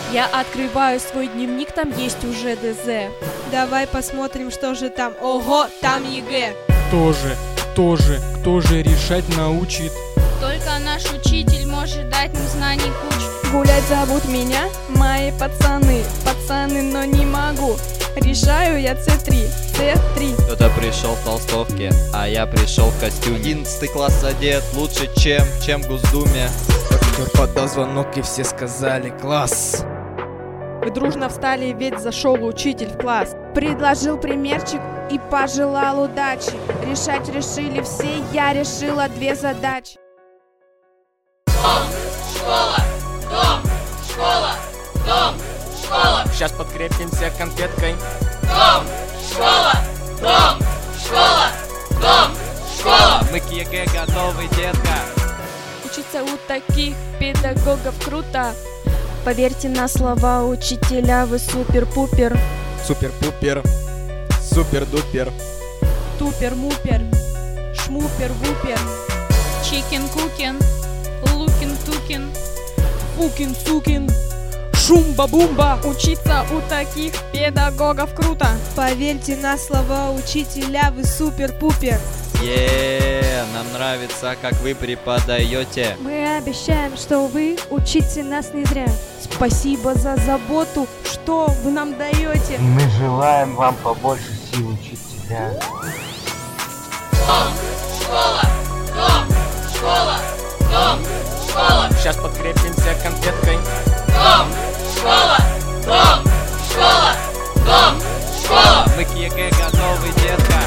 Я открываю свой дневник, там есть уже ДЗ. Давай посмотрим, что же там. Ого, там ЕГЭ. Кто же решать научит? Только наш учитель может дать нам знаний кучу. Гулять зовут меня мои пацаны, но не могу. Решаю я C3. Кто-то пришел в толстовке, а я пришел в костюме. 11 класс одет лучше, чем в Госдуме. Доктор подал звонок и все сказали класс. Мы дружно встали, ведь зашел учитель в класс. Предложил примерчик и пожелал удачи. Решать решили все, я решила 2 задачи. Школа. Сейчас подкрепимся конфеткой. Школа. Мы к ЕГЭ готовы, детка. Учиться у таких педагогов круто. Поверьте на слова учителя, вы супер-пупер. Супер-пупер. Супер-дупер. Тупер-мупер, шмупер-вупер. Чикен-кукен, лукин-тукин. Фукин-сукин, шумба-бумба. Учиться у таких педагогов круто. Поверьте на слова учителя, вы супер-пупер. Нам нравится, как вы преподаете. Мы обещаем, что вы учите нас не зря. Спасибо за заботу, что вы нам даете. Мы желаем вам побольше сил, учителя. Сейчас подкрепимся конфеткой. Мы к ЕГЭ готовы, детка.